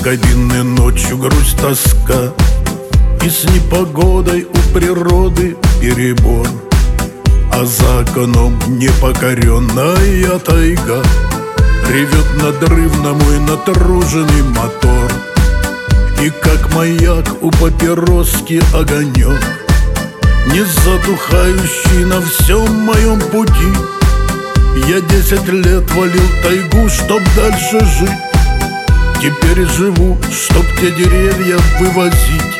кабины ночью грусть, тоска, и с непогодой у природы перебор. А за окном непокоренная тайга ревет надрывно мой натруженный мотор. И как маяк у папироски огонек, не затухающий на всем моем пути. Я 10 лет валил тайгу, чтоб дальше жить. Теперь живу, чтоб те деревья вывозить.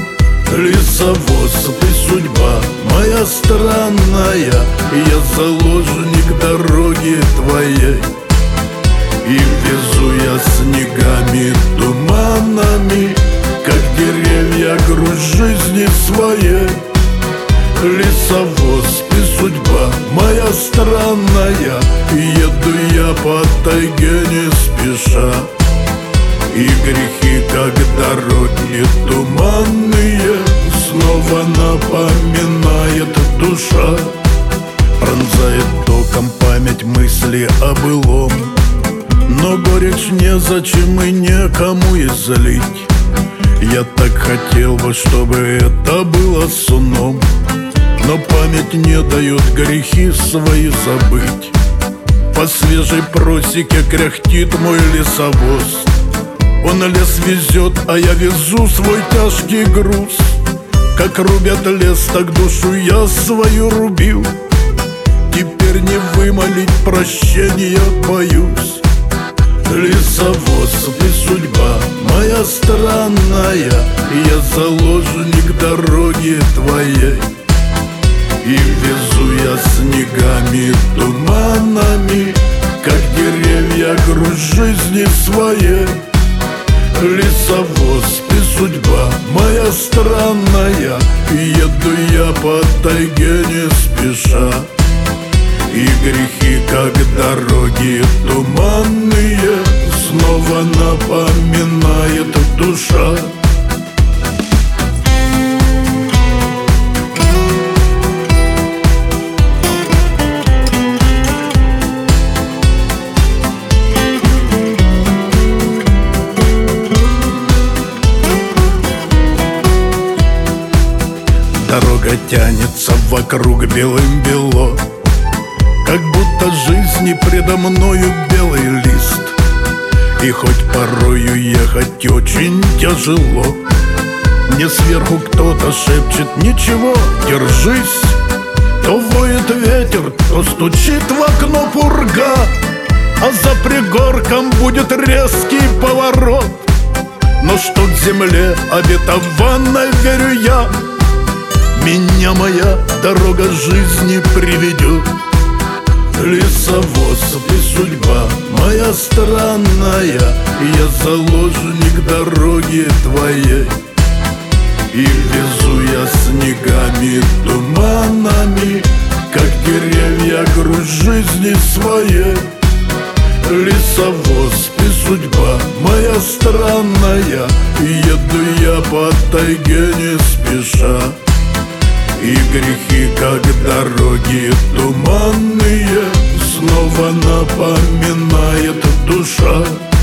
Лесовоз, ты судьба моя странная, я заложник дороги твоей. И везу я снегами, туманами, как деревья, груз жизни своей. Лесовоз, ты судьба моя странная, еду я по тайге не спеша. И грехи, как дороги туманные, снова напоминает душа. Пронзает током память мысли о былом, но горечь незачем и некому излить. Я так хотел бы, чтобы это было сном, но память не дает грехи свои забыть. По свежей просеке кряхтит мой лесовоз. Он лес везет, а я везу свой тяжкий груз. Как рубят лес, так душу я свою рубил. Теперь не вымолить прощения боюсь. Лесовоз, ты судьба моя странная, я заложник дороги твоей. И везу я снегами, туманами, как деревья, груз жизни своей. Лесовоз, ты судьба моя странная, еду я по тайге не спеша. И грехи, как дороги туманные, снова напоминает душа. Дорога тянется вокруг белым-бело, как будто жизни предо мною белый лист. И хоть порою ехать очень тяжело, мне сверху кто-то шепчет: ничего, держись. То воет ветер, то стучит в окно пурга, а за пригорком будет резкий поворот. Но что к земле обетованной верю я, меня моя дорога жизни приведет. Лесовоз, ты судьба моя странная, я заложник дороги твоей. И везу я снегами, туманами, как деревья, груз жизни своей. Лесовоз, ты судьба моя странная, еду я по тайге не спеша. И грехи, как дороги туманные, снова напоминает душа.